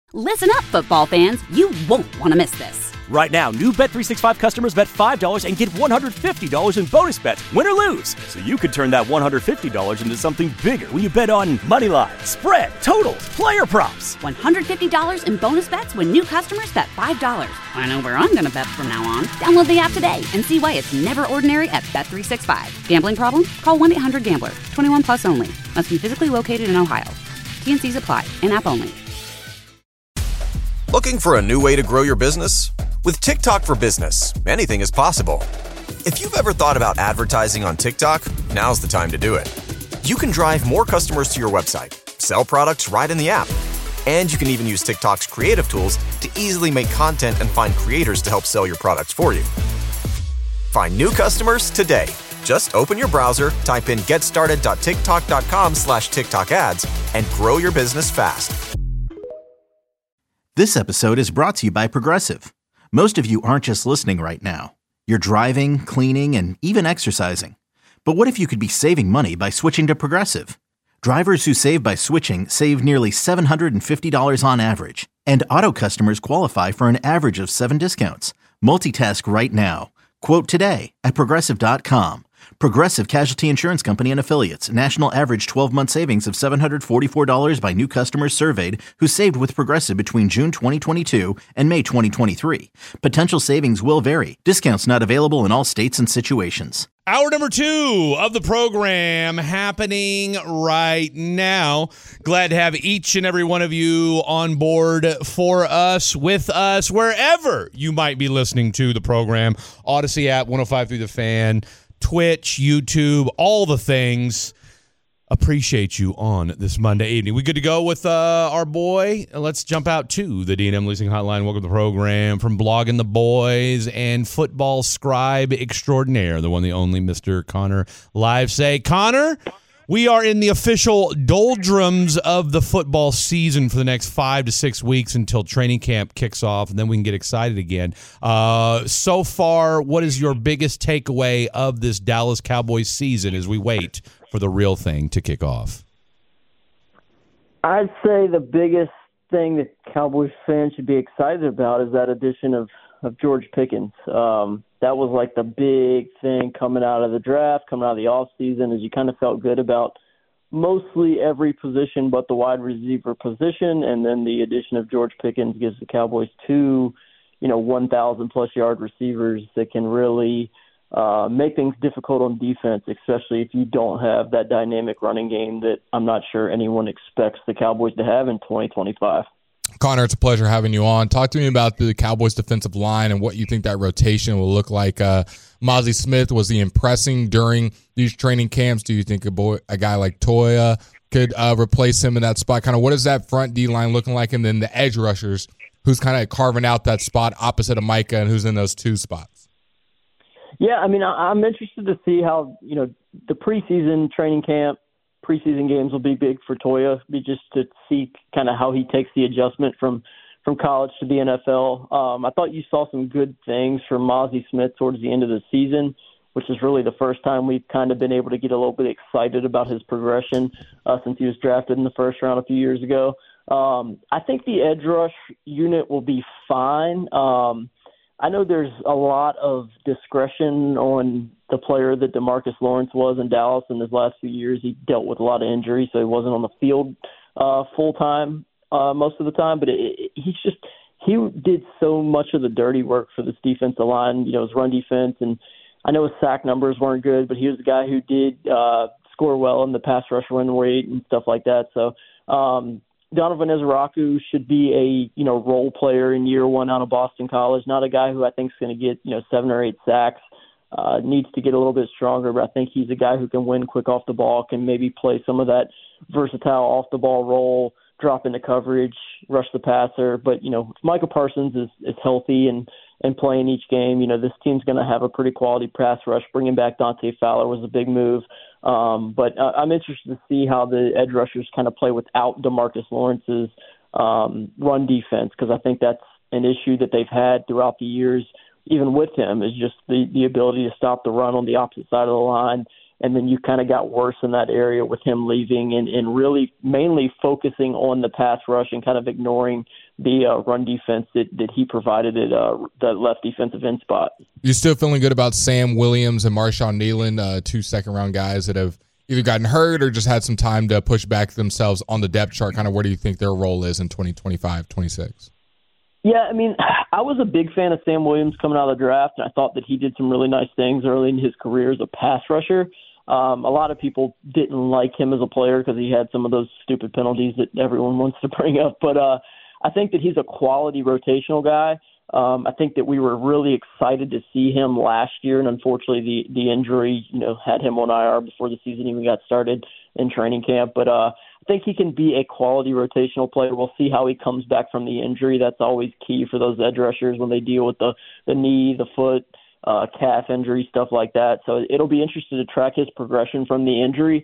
Listen up, football fans. You won't want to miss this. Right now, new Bet365 customers bet $5 and get $150 in bonus bets, win or lose. So you could turn that $150 into something bigger when you bet on money line, spread, totals, player props. $150 in bonus bets when new customers bet $5. I know where I'm going to bet from now on. Download the app today and see why it's never ordinary at Bet365. Gambling problem? Call 1-800-GAMBLER. 21 plus only. Must be physically located in Ohio. T&Cs apply. In-app only. Looking for a new way to grow your business? With TikTok for Business, anything is possible. If you've ever thought about advertising on TikTok, now's the time to do it. You can drive more customers to your website, sell products right in the app, and you can even use TikTok's creative tools to easily make content and find creators to help sell your products for you. Find new customers today. Just open your browser, type in getstarted.tiktok.com/TikTok ads, and grow your business fast. This episode is brought to you by Progressive. Most of you aren't just listening right now. You're driving, cleaning, and even exercising. But what if you could be saving money by switching to Progressive? Drivers who save by switching save nearly $750 on average. And auto customers qualify for an average of 7 discounts. Multitask right now. Quote today at Progressive.com. Progressive Casualty Insurance Company and Affiliates. National average 12-month savings of $744 by new customers surveyed who saved with Progressive between June 2022 and May 2023. Potential savings will vary. Discounts not available in all states and situations. Hour number 2 of the program happening right now. Glad to have each and every one of you on board for us, with us, wherever you might be listening to the program. Odyssey app, 105 through the Fan, Twitch, YouTube, all the things. Appreciate you on this Monday evening. We good to go with our boy? Let's jump out to the D&M Leasing Hotline. Welcome to the program from Blogging the Boys and football scribe extraordinaire, the one, the only Mr. Connor Livesay. Connor, we are in the official doldrums of the football season for the next 5 to 6 weeks until training camp kicks off, and then we can get excited again. So far, what is your biggest takeaway of this Dallas Cowboys season as we wait for the real thing to kick off? I'd say the biggest thing that Cowboys fans should be excited about is that addition of George Pickens. That was like the big thing coming out of the draft, coming out of the offseason, is you kind of felt good about mostly every position but the wide receiver position, and then the addition of George Pickens gives the Cowboys 2, 1,000-plus yard receivers that can really make things difficult on defense, especially if you don't have that dynamic running game that I'm not sure anyone expects the Cowboys to have in 2025. Connor, it's a pleasure having you on. Talk to me about the Cowboys defensive line and what you think that rotation will look like. Mazi Smith, was he impressing during these training camps? Do you think a guy like Toya could replace him in that spot? Kind of what is that front D line looking like? And then the edge rushers, who's kind of carving out that spot opposite of Micah and who's in those 2 spots? Yeah, I mean, I'm interested to see how, the preseason training camp, preseason games will be big for Toya, just to see kind of how he takes the adjustment from college to the NFL. I thought you saw some good things from Mazi Smith towards the end of the season, which is really the first time we've kind of been able to get a little bit excited about his progression since he was drafted in the first round a few years ago. I think the edge rush unit will be fine. I know there's a lot of discretion on the player that DeMarcus Lawrence was in Dallas in his last few years. He dealt with a lot of injuries, so he wasn't on the field full-time most of the time. But he did so much of the dirty work for this defensive line, his run defense. And I know his sack numbers weren't good, but he was the guy who did score well in the pass rush win rate and stuff like that. So Donovan Ezraku should be a role player in year 1 out of Boston College. Not a guy who I think is going to get 7 or 8 sacks. Needs to get a little bit stronger, but I think he's a guy who can win quick off the ball, can maybe play some of that versatile off the ball role, drop into coverage, rush the passer. But if Micah Parsons is healthy and playing each game, this team's going to have a pretty quality pass rush. Bringing back Dante Fowler was a big move. But I'm interested to see how the edge rushers kind of play without DeMarcus Lawrence's run defense, because I think that's an issue that they've had throughout the years, even with him, is just the ability to stop the run on the opposite side of the line and then you kind of got worse in that area with him leaving and really mainly focusing on the pass rush and kind of ignoring the run defense that he provided at the left defensive end spot. You still feeling good about Sam Williams and Marshawn Kneeland, 2 second-round guys that have either gotten hurt or just had some time to push back themselves on the depth chart? Kind of where do you think their role is in 2025, 26? Yeah, I mean, I was a big fan of Sam Williams coming out of the draft, and I thought that he did some really nice things early in his career as a pass rusher. A lot of people didn't like him as a player because he had some of those stupid penalties that everyone wants to bring up. But I think that he's a quality rotational guy. I think that we were really excited to see him last year, and unfortunately the injury, had him on IR before the season even got started in training camp. But I think he can be a quality rotational player. We'll see how he comes back from the injury. That's always key for those edge rushers when they deal with the knee, the foot, calf injury, stuff like that. So it'll be interesting to track his progression from the injury.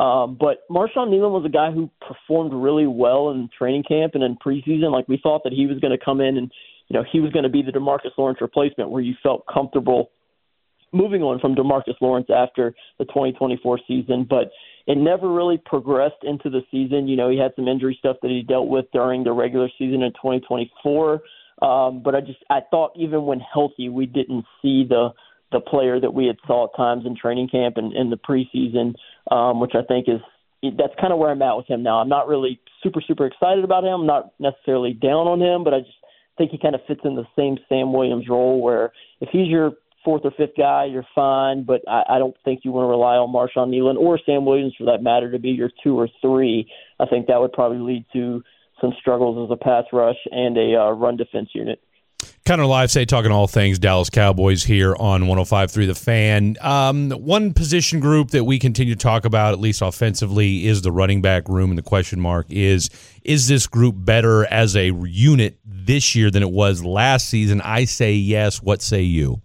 But Marshawn Kneeland was a guy who performed really well in training camp and in preseason. Like, we thought that he was going to come in and, he was going to be the DeMarcus Lawrence replacement where you felt comfortable moving on from DeMarcus Lawrence after the 2024 season. But it never really progressed into the season. He had some injury stuff that he dealt with during the regular season in 2024. But I thought even when healthy, we didn't see the player that we had saw at times in training camp and in the preseason, which I think that's kind of where I'm at with him now. I'm not really super, super excited about him. I'm not necessarily down on him, but I just think he kind of fits in the same Sam Williams role where if he's your fourth or fifth guy, you're fine, but I don't think you want to rely on Marshawn Kneeland or Sam Williams for that matter to be your 2 or 3. I think that would probably lead to some struggles as a pass rush and a run defense unit. Connor Livesay talking all things Dallas Cowboys here on 105.3 The Fan. One position group that we continue to talk about, at least offensively, is the running back room, and the question mark is this group better as a unit this year than it was last season? I say yes. What say you?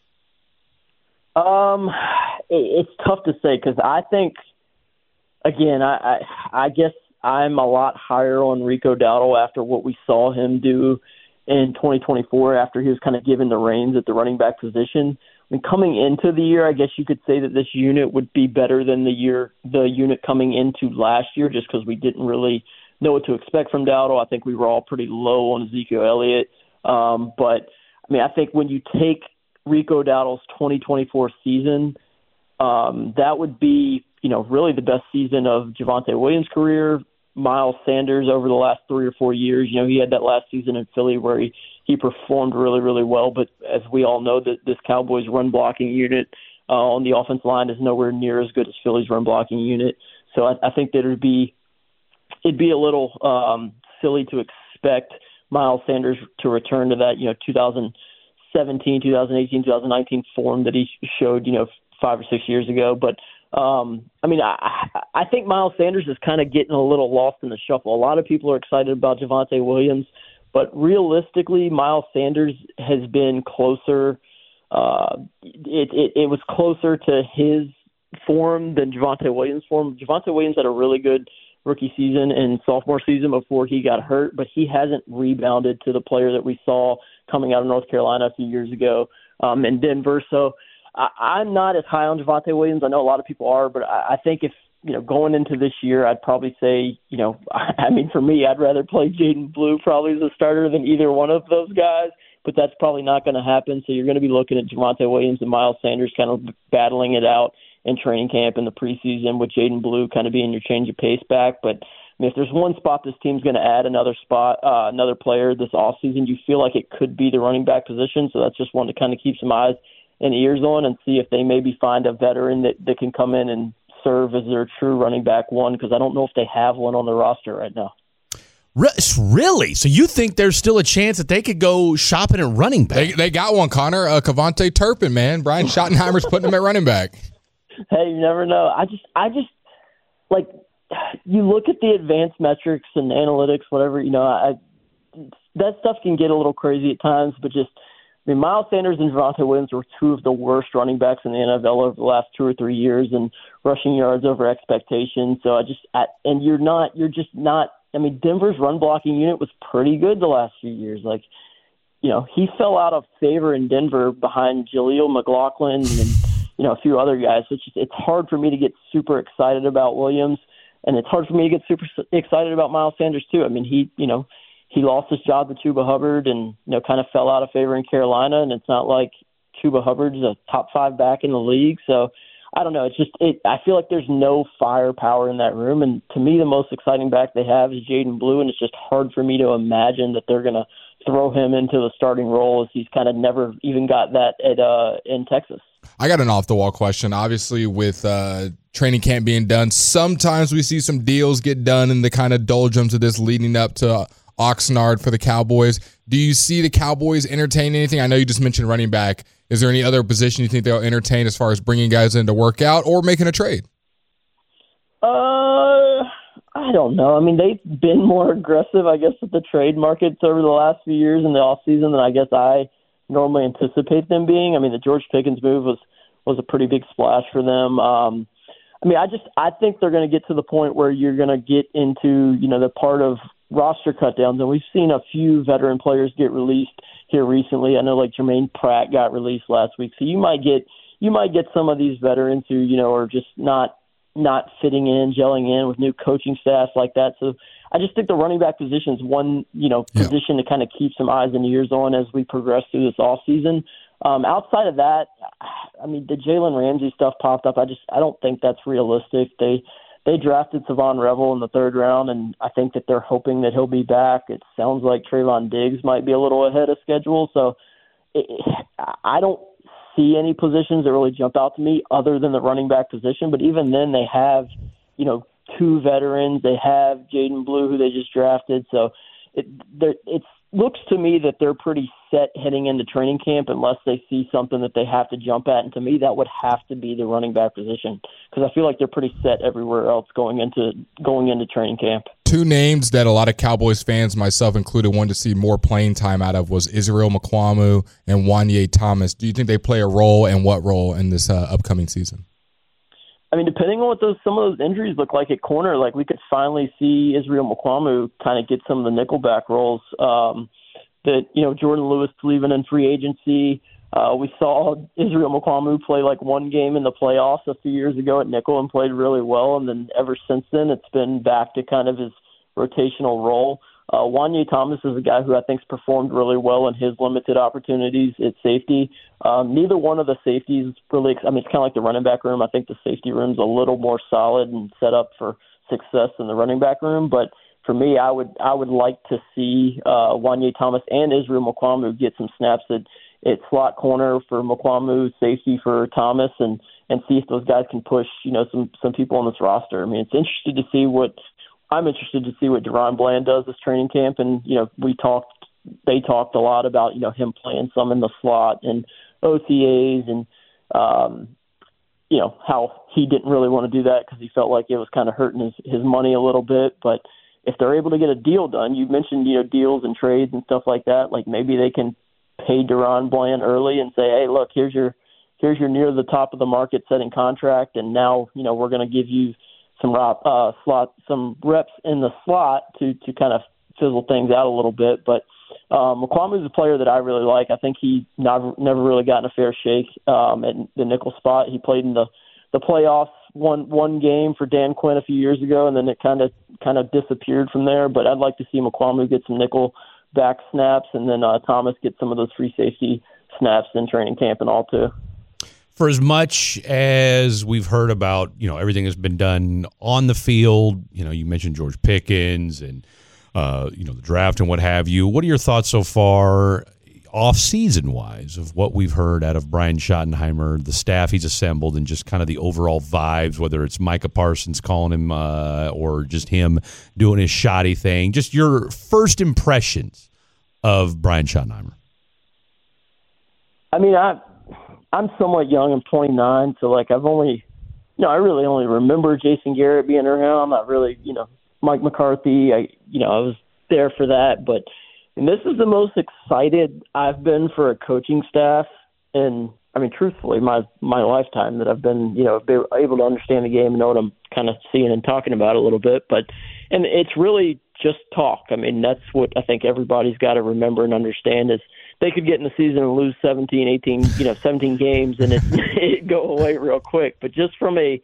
It's tough to say because I think, again, I guess I'm a lot higher on Rico Dowdle after what we saw him do in 2024 after he was kind of given the reins at the running back position. I mean, coming into the year, I guess you could say that this unit would be better than the unit coming into last year just because we didn't really know what to expect from Dowdle. I think we were all pretty low on Ezekiel Elliott. But, I mean, I think when you take Rico Dowdle's 2024 season, that would be, really the best season of Javonte Williams' career. Miles Sanders over the last 3 or 4 years. He had that last season in Philly where he performed really, really well. But as we all know, that this Cowboys run blocking unit on the offense line is nowhere near as good as Philly's run blocking unit. So I think that it'd be a little silly to expect Miles Sanders to return to that 2017, 2018, 2019 form that he showed 5 or 6 years ago. But I think Miles Sanders is kind of getting a little lost in the shuffle. A lot of people are excited about Javonte Williams, but realistically, Miles Sanders has been closer. It was closer to his form than Javonte Williams' form. Javonte Williams had a really good rookie season and sophomore season before he got hurt, but he hasn't rebounded to the player that we saw coming out of North Carolina a few years ago in Denver. So I'm not as high on Javonte Williams. I know a lot of people are, but I think if, going into this year, I'd probably say, for me, I'd rather play Jaden Blue probably as a starter than either one of those guys, but that's probably not going to happen. So you're going to be looking at Javonte Williams and Miles Sanders kind of battling it out in training camp in the preseason with Jaden Blue kind of being your change of pace back. But if there's one spot this team's going to add another player this offseason, you feel like it could be the running back position. So that's just one to kind of keep some eyes and ears on and see if they maybe find a veteran that can come in and serve as their true running back one, because I don't know if they have one on the roster right now. Really? So you think there's still a chance that they could go shopping at running back? They got one, Connor. Kavontae Turpin, man. Brian Schottenheimer's putting him at running back. Hey, you never know. I just like, you look at the advanced metrics and analytics, whatever, that stuff can get a little crazy at times, but Miles Sanders and Javonte Williams were 2 of the worst running backs in the NFL over the last 2 or 3 years and rushing yards over expectations. So Denver's run blocking unit was pretty good the last few years. He fell out of favor in Denver behind Jaleel McLaughlin and a few other guys. So it's hard for me to get super excited about Williams, and it's hard for me to get super excited about Miles Sanders too. I mean, he lost his job to Chuba Hubbard and, kind of fell out of favor in Carolina, and it's not like Chuba Hubbard's a top 5 back in the league. So I don't know. I feel like there's no firepower in that room. And to me, the most exciting back they have is Jaden Blue. And it's just hard for me to imagine that they're going to throw him into the starting role, as he's kind of never even got that in Texas. I got an off-the-wall question. Obviously, with training camp being done, sometimes we see some deals get done in the kind of doldrums of this leading up to Oxnard for the Cowboys. Do you see the Cowboys entertain anything? I know you just mentioned running back. Is there any other position you think they'll entertain as far as bringing guys in to work out or making a trade? I don't know. I mean, they've been more aggressive, I guess, with the trade markets over the last few years in the offseason than I guess I normally anticipate them being. I mean, the George Pickens move was a pretty big splash for them. I think they're going to get to the point where you're going to get into, the part of roster cutdowns, and we've seen a few veteran players get released here recently. I know like Jermaine Pratt got released last week, so you might get some of these veterans who are just not fitting in, gelling in with new coaching staffs like that. So I just think the running back position is one position to kind of keep some eyes and ears on as we progress through this offseason. Outside of that, I mean, the Jalen Ramsey stuff popped up. I don't think that's realistic. They drafted Savon Revel in the 3rd round, and I think that they're hoping that he'll be back. It sounds like Trayvon Diggs might be a little ahead of schedule. So I don't see any positions that really jump out to me other than the running back position. But even then, they have, 2 veterans. They have Jaden Blue, who they just drafted. So it looks to me that they're pretty set heading into training camp unless they see something that they have to jump at. And to me, that would have to be the running back position, because I feel like they're pretty set everywhere else going into training camp. 2 names that a lot of Cowboys fans, myself included, wanted to see more playing time out of was Israel Mukuamu and Wanye Thomas. Do you think they play a role, and what role, in this upcoming season? I mean, depending on what some of those injuries look like at corner, like we could finally see Israel Mukuamu kind of get some of the nickelback roles that, Jordan Lewis leaving in free agency. We saw Israel Mukuamu play like 1 game in the playoffs a few years ago at nickel and played really well. And then ever since then, it's been back to kind of his rotational role. Wanye Thomas is a guy who I think's performed really well in his limited opportunities at safety. Neither one of the safeties really, it's kind of like the running back room. I think the safety room's a little more solid and set up for success than the running back room. But for me, I would like to see Wanye Thomas and Israel Mukuamu get some snaps at slot corner for Mukuamu, safety for Thomas, and see if those guys can push, some people on this roster. I mean, I'm interested to see what Deron Bland does this training camp. And, they talked a lot about, him playing some in the slot and OTAs and, how he didn't really want to do that because he felt like it was kind of hurting his money a little bit. But if they're able to get a deal done, you mentioned, deals and trades and stuff like that, like maybe they can pay Deron Bland early and say, hey, look, here's your near the top of the market setting contract. And now, we're going to give you some reps in the slot to kind of fizzle things out a little bit. But Mukuamu is a player that I really like. I think he never really gotten a fair shake at the nickel spot. He played in the playoffs one game for Dan Quinn a few years ago, and then it kind of disappeared from there. But I'd like to see Mukuamu get some nickel back snaps, and then Thomas get some of those free safety snaps in training camp and all too. For as much as we've heard about, everything has been done on the field, you mentioned George Pickens and, the draft and what have you. What are your thoughts so far off-season wise of what we've heard out of Brian Schottenheimer, the staff he's assembled, and just kind of the overall vibes, whether it's Micah Parsons calling him or just him doing his shoddy thing? Just your first impressions of Brian Schottenheimer. I mean, I'm somewhat young. I'm 29, so I've only, I really only remember Jason Garrett being around. I'm not really, Mike McCarthy. I was there for that, but this is the most excited I've been for a coaching staff, and I mean, truthfully, my lifetime that I've been, able to understand the game and know what I'm kind of seeing and talking about a little bit. And it's really just talk. I mean, that's what I think everybody's got to remember and understand is they could get in the season and lose 17, 18, 17 games and it go away real quick. But just from a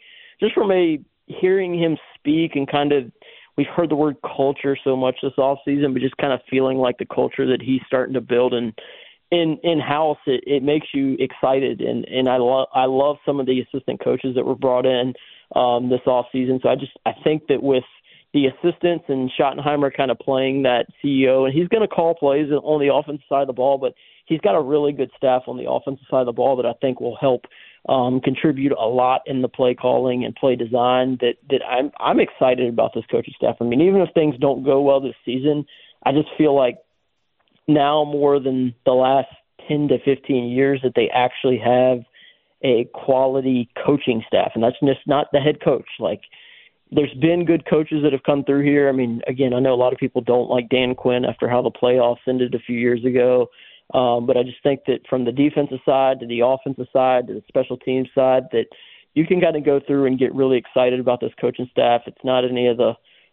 hearing him speak and kind of, we've heard the word culture so much this offseason, but just kind of feeling like the culture that he's starting to build in-house, it makes you excited. And I love some of the assistant coaches that were brought in this offseason. So I think that with the assistants and Schottenheimer kind of playing that CEO, and he's going to call plays on the offensive side of the ball, but he's got a really good staff on the offensive side of the ball that I think will help contribute a lot in the play calling and play design that I'm excited about this coaching staff. I mean, even if things don't go well this season, I just feel like now more than the last 10 to 15 years that they actually have a quality coaching staff, and that's just not the head coach. Like, there's been good coaches that have come through here. I mean, again, I know a lot of people don't like Dan Quinn after how the playoffs ended a few years ago. But I just think that from the defensive side to the offensive side to the special teams side, that you can kind of go through and get really excited about this coaching staff. It's not any of the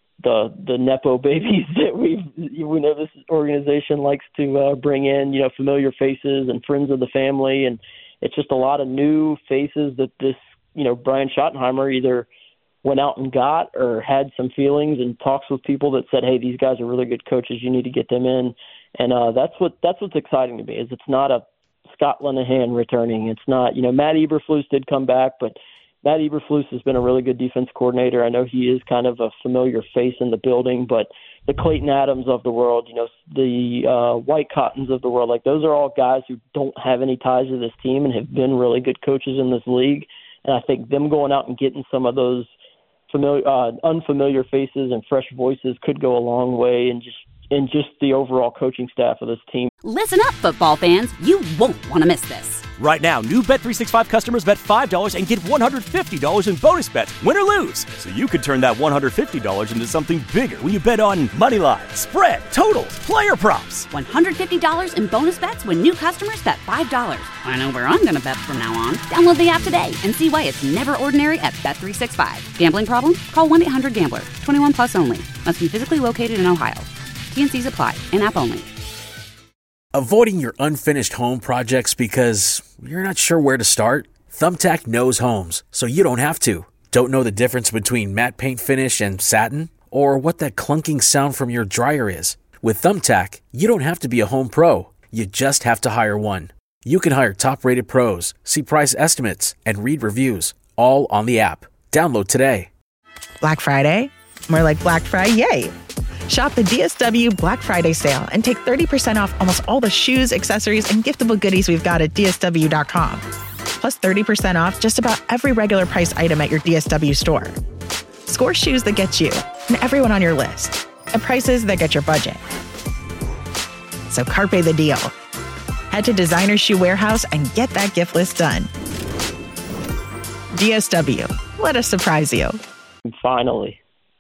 Nepo babies that we know this organization likes to bring in, familiar faces and friends of the family. And it's just a lot of new faces that this, Brian Schottenheimer either went out and got or had some feelings and talks with people that said, hey, these guys are really good coaches. You need to get them in. And that's what's exciting to me is it's not a Scott Linehan returning. It's not, Matt Eberflus did come back, but Matt Eberflus has been a really good defense coordinator. I know he is kind of a familiar face in the building, but the Clayton Adams of the world, the White Cottons of the world, like those are all guys who don't have any ties to this team and have been really good coaches in this league. And I think them going out and getting some of those unfamiliar faces and fresh voices could go a long way in just the overall coaching staff of this team. Listen up, football fans. You won't want to miss this. Right now, new Bet365 customers bet $5 and get $150 in bonus bets, win or lose. So you could turn that $150 into something bigger when you bet on money line, spread, totals, player props. $150 in bonus bets when new customers bet $5. I know where I'm going to bet from now on. Download the app today and see why it's never ordinary at Bet365. Gambling problem? Call 1-800-GAMBLER. 21 plus only. Must be physically located in Ohio. T&Cs apply. In-app only. Avoiding your unfinished home projects because you're not sure where to start? Thumbtack knows homes, so you don't have to. Don't know the difference between matte paint finish and satin? Or what that clunking sound from your dryer is? With Thumbtack, you don't have to be a home pro. You just have to hire one. You can hire top-rated pros, see price estimates, and read reviews, all on the app. Download today. Black Friday? More like Black Friday. Shop the DSW Black Friday sale and take 30% off almost all the shoes, accessories, and giftable goodies we've got at DSW.com. Plus 30% off just about every regular price item at your DSW store. Score shoes that get you and everyone on your list at prices that get your budget. So carpe the deal. Head to Designer Shoe Warehouse and get that gift list done. DSW. Let us surprise you. Finally.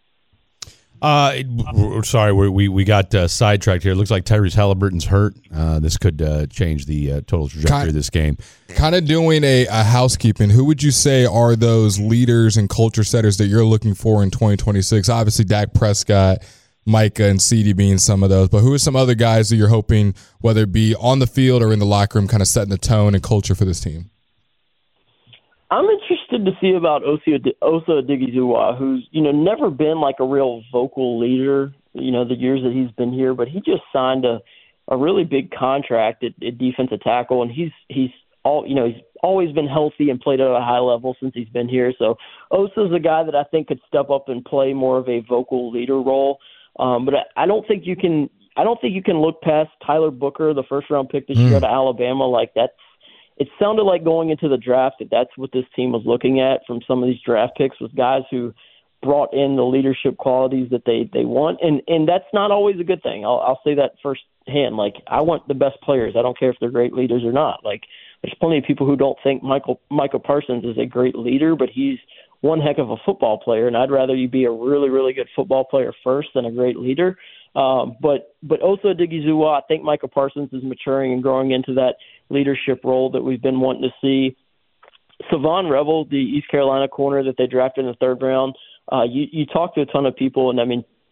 Sorry, we got sidetracked here. It looks like Tyrese Halliburton's hurt. This could change the total trajectory of this game. Kind of doing a housekeeping. Who would you say are those leaders and culture setters that you're looking for in 2026? Obviously, Dak Prescott, Micah, and CD being some of those. But who are some other guys that you're hoping, whether it be on the field or in the locker room, kind of setting the tone and culture for this team? I'm interested to see about Osa Odighizuwa, who's, never been like a real vocal leader, the years that he's been here, but he just signed a really big contract at defensive tackle, and he's always been healthy and played at a high level since he's been here. So Osa's a guy that I think could step up and play more of a vocal leader role. But I don't think you can look past Tyler Booker, the first round pick this year out of Alabama. Like it sounded like going into the draft that's what this team was looking at from some of these draft picks, was guys who brought in the leadership qualities that they want. And that's not always a good thing. I'll say that firsthand. Like, I want the best players. I don't care if they're great leaders or not. Like, there's plenty of people who don't think Micah Parsons is a great leader, but he's one heck of a football player. And I'd rather you be a really, really good football player first than a great leader. But Osa Odighizuwa, I think Micah Parsons is maturing and growing into that leadership role that we've been wanting to see. Savon Rebel, the East Carolina corner that they drafted in the third round, you talk to a ton of people, and I mean,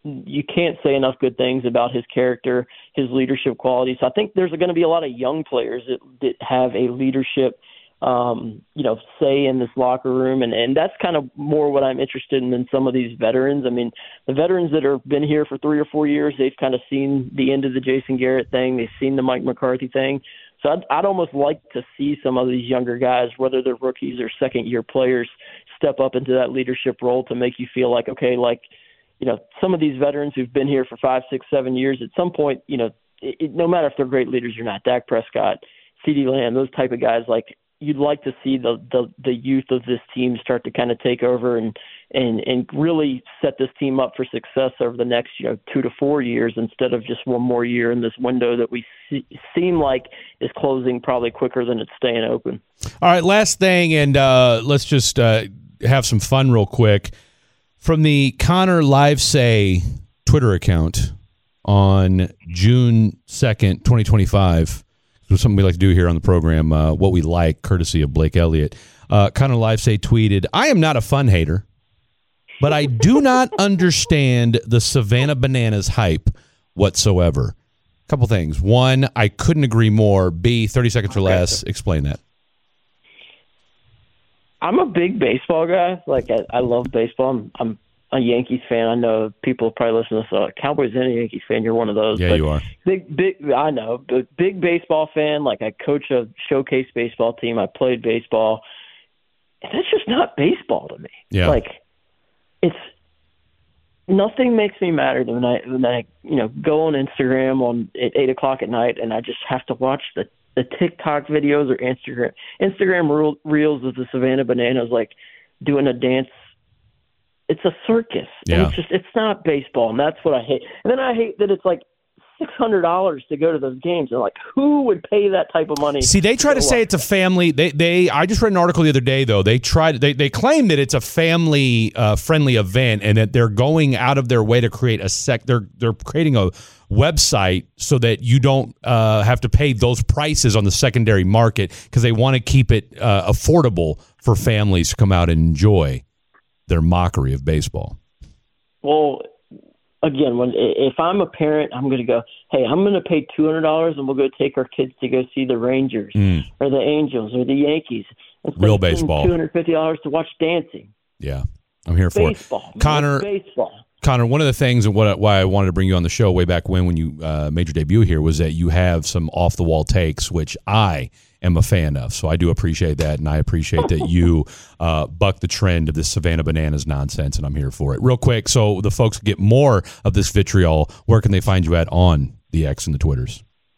you can't say enough good things about his character, his leadership qualities. So I think there's going to be a lot of young players that have a leadership, say in this locker room. And that's kind of more what I'm interested in than some of these veterans. I mean, the veterans that have been here for 3 or 4 years, they've kind of seen the end of the Jason Garrett thing. They've seen the Mike McCarthy thing. So I'd almost like to see some of these younger guys, whether they're rookies or second-year players, step up into that leadership role to make you feel like, okay, some of these veterans who've been here for 5, 6, 7 years, at some point, no matter if they're great leaders or not, Dak Prescott, CeeDee Lamb, those type of guys, like you'd like to see the youth of this team start to kind of take over and really set this team up for success over the next 2 to 4 years instead of just one more year in this window that we seem like is closing probably quicker than it's staying open. All right, last thing, and let's just have some fun real quick. From the Connor Livesay Twitter account on June 2nd, 2025, which is something we like to do here on the program, What We Like, courtesy of Blake Elliott. Connor Livesay tweeted, "I am not a fun hater, but I do not understand the Savannah Bananas hype whatsoever." A couple things. One, I couldn't agree more. B, 30 seconds or less. Explain that. I'm a big baseball guy. Like, I love baseball. I'm a Yankees fan. I know people probably listen to this. Cowboys and a Yankees fan. You're one of those. Yeah, but you are. I know. But big baseball fan. Like, I coach a showcase baseball team. I played baseball. That's just not baseball to me. Yeah. Like, it's nothing makes me madder than when I go on Instagram at 8:00 at night and I just have to watch the TikTok videos or Instagram reels of the Savannah Bananas, like doing a dance. It's a circus. Yeah. And it's not baseball, and that's what I hate. And then I hate that it's like $600 to go to those games. And like, who would pay that type of money? See, they try to say it's a family. I just read an article the other day, though. They claim that it's a family friendly event and that they're going out of their way to create they're creating a website so that you don't have to pay those prices on the secondary market because they want to keep it affordable for families to come out and enjoy their mockery of baseball. Well, again, if I'm a parent, I'm going to go, hey, I'm going to pay $200 and we'll go take our kids to go see the Rangers or the Angels or the Yankees. Real baseball. $250 to watch dancing. Yeah, I'm here for baseball. it. Connor, one of the things and why I wanted to bring you on the show way back when you made your debut here was that you have some off-the-wall takes, which I am a fan of. So I do appreciate that, and I appreciate that you buck the trend of this Savannah Bananas nonsense, and I'm here for it. Real quick, so the folks get more of this vitriol, where can they find you at on the X and the Twitters?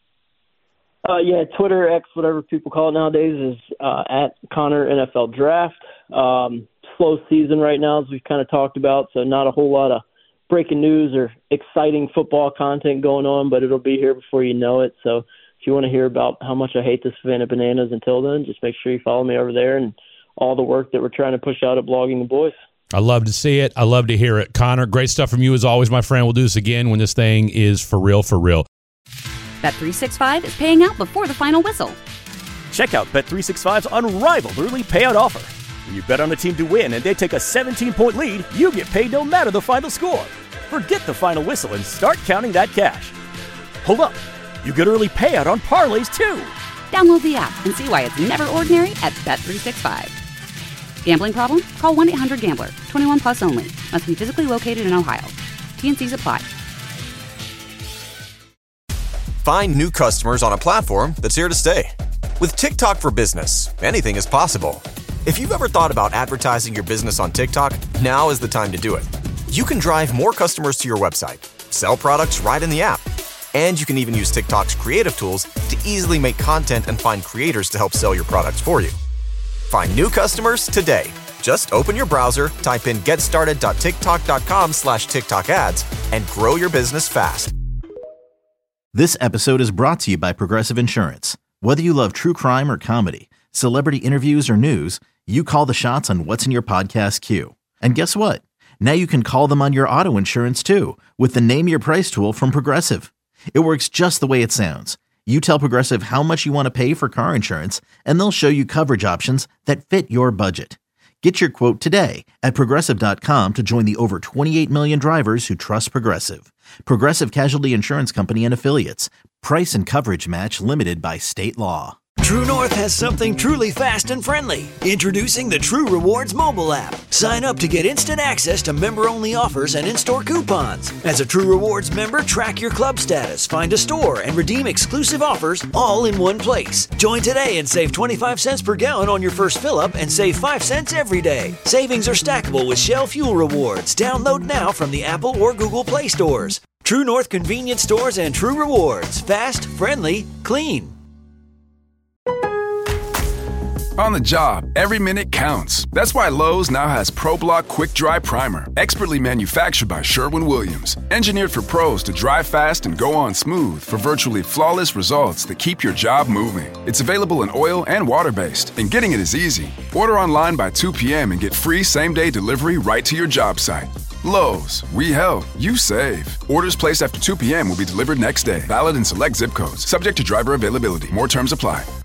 Twitter, X, whatever people call it nowadays, is at Connor NFL Draft. Slow season right now, as we've kind of talked about, so not a whole lot of breaking news or exciting football content going on, but it'll be here before you know it. So if you want to hear about how much I hate the Savannah Bananas until then, just make sure you follow me over there and all the work that we're trying to push out at Blogging the Boys. I love to see it. I love to hear it. Connor, great stuff from you as always, my friend. We'll do this again when this thing is for real, for real. Bet365 is paying out before the final whistle. Check out Bet365's unrivaled early payout offer. When you bet on a team to win and they take a 17-point lead, you get paid no matter the final score. Forget the final whistle and start counting that cash. Hold up. You get early payout on parlays, too. Download the app and see why it's never ordinary at Bet365. Gambling problem? Call 1-800-GAMBLER. 21 plus only. Must be physically located in Ohio. T&Cs apply. Find new customers on a platform that's here to stay. With TikTok for Business, anything is possible. If you've ever thought about advertising your business on TikTok, now is the time to do it. You can drive more customers to your website, sell products right in the app, and you can even use TikTok's creative tools to easily make content and find creators to help sell your products for you. Find new customers today. Just open your browser, type in getstarted.tiktok.com/TikTok ads, and grow your business fast. This episode is brought to you by Progressive Insurance. Whether you love true crime or comedy, celebrity interviews or news, you call the shots on what's in your podcast queue. And guess what? Now you can call them on your auto insurance too with the Name Your Price tool from Progressive. It works just the way it sounds. You tell Progressive how much you want to pay for car insurance, and they'll show you coverage options that fit your budget. Get your quote today at Progressive.com to join the over 28 million drivers who trust Progressive. Progressive Casualty Insurance Company and Affiliates. Price and coverage match limited by state law. True North has something truly fast and friendly. Introducing the True Rewards mobile app. Sign up to get instant access to member-only offers and in-store coupons. As a True Rewards member, track your club status, find a store, and redeem exclusive offers all in one place. Join today and save 25 cents per gallon on your first fill-up and save 5 cents every day. Savings are stackable with Shell Fuel Rewards. Download now from the Apple or Google Play stores. True North convenience stores and True Rewards. Fast, friendly, clean. On the job, every minute counts. That's why Lowe's now has ProBlock Quick Dry Primer, expertly manufactured by Sherwin-Williams. Engineered for pros to dry fast and go on smooth for virtually flawless results that keep your job moving. It's available in oil and water-based, and getting it is easy. Order online by 2 p.m. and get free same-day delivery right to your job site. Lowe's, we help, you save. Orders placed after 2 p.m. will be delivered next day. Valid in select zip codes. Subject to driver availability. More terms apply.